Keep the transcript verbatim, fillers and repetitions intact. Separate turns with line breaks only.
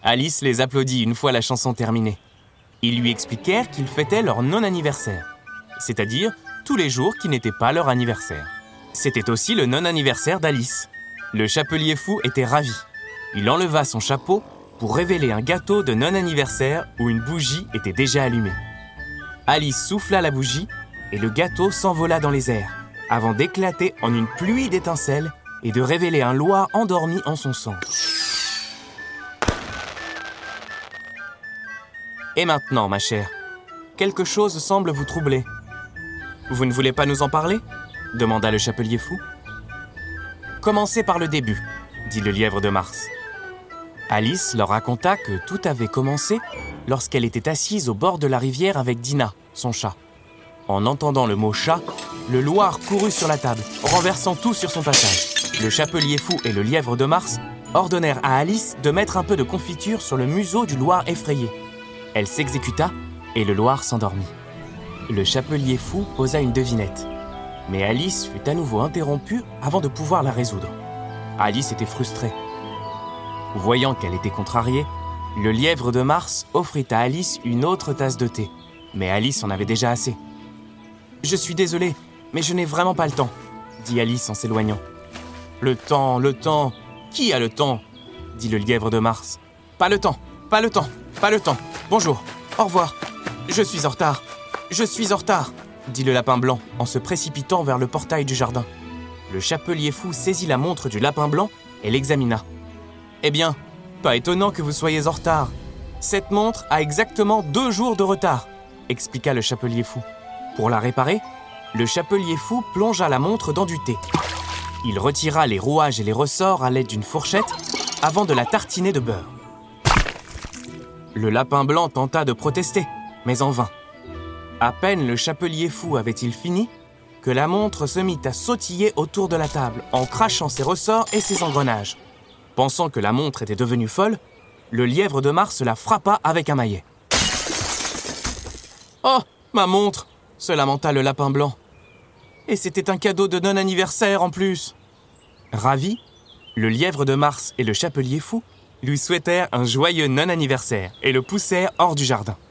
Alice les applaudit une fois la chanson terminée. Ils lui expliquèrent qu'ils fêtaient leur non-anniversaire, c'est-à-dire tous les jours qui n'étaient pas leur anniversaire. C'était aussi le non-anniversaire d'Alice. Le chapelier fou était ravi. Il enleva son chapeau pour révéler un gâteau de non-anniversaire où une bougie était déjà allumée. Alice souffla la bougie et le gâteau s'envola dans les airs, avant d'éclater en une pluie d'étincelles et de révéler un loir endormi en son centre. Et maintenant, ma chère, quelque chose semble vous troubler. Vous ne voulez pas nous en parler ? Demanda le chapelier fou. Commencez par le début, dit le lièvre de Mars. Alice leur raconta que tout avait commencé lorsqu'elle était assise au bord de la rivière avec Dina, son chat. En entendant le mot « chat », le loir courut sur la table, renversant tout sur son passage. Le chapelier fou et le lièvre de Mars ordonnèrent à Alice de mettre un peu de confiture sur le museau du loir effrayé. Elle s'exécuta et le loir s'endormit. Le chapelier fou posa une devinette, mais Alice fut à nouveau interrompue avant de pouvoir la résoudre. Alice était frustrée. Voyant qu'elle était contrariée, le lièvre de Mars offrit à Alice une autre tasse de thé, mais Alice en avait déjà assez. « Je suis désolée, mais je n'ai vraiment pas le temps, » dit Alice en s'éloignant. « Le temps, le temps, qui a le temps ?» dit le lièvre de Mars. « Pas le temps, pas le temps, pas le temps. Bonjour, au revoir. Je suis en retard, je suis en retard, » dit le lapin blanc en se précipitant vers le portail du jardin. Le chapelier fou saisit la montre du lapin blanc et l'examina. « Eh bien, pas étonnant que vous soyez en retard. Cette montre a exactement deux jours de retard, » expliqua le chapelier fou. Pour la réparer, le chapelier fou plongea la montre dans du thé. Il retira les rouages et les ressorts à l'aide d'une fourchette avant de la tartiner de beurre. Le lapin blanc tenta de protester, mais en vain. À peine le chapelier fou avait-il fini que la montre se mit à sautiller autour de la table en crachant ses ressorts et ses engrenages. Pensant que la montre était devenue folle, le lièvre de Mars la frappa avec un maillet. « Oh, ma montre !» se lamenta le lapin blanc. « Et c'était un cadeau de non-anniversaire en plus !» Ravis, le lièvre de Mars et le chapelier fou lui souhaitèrent un joyeux non-anniversaire et le poussèrent hors du jardin.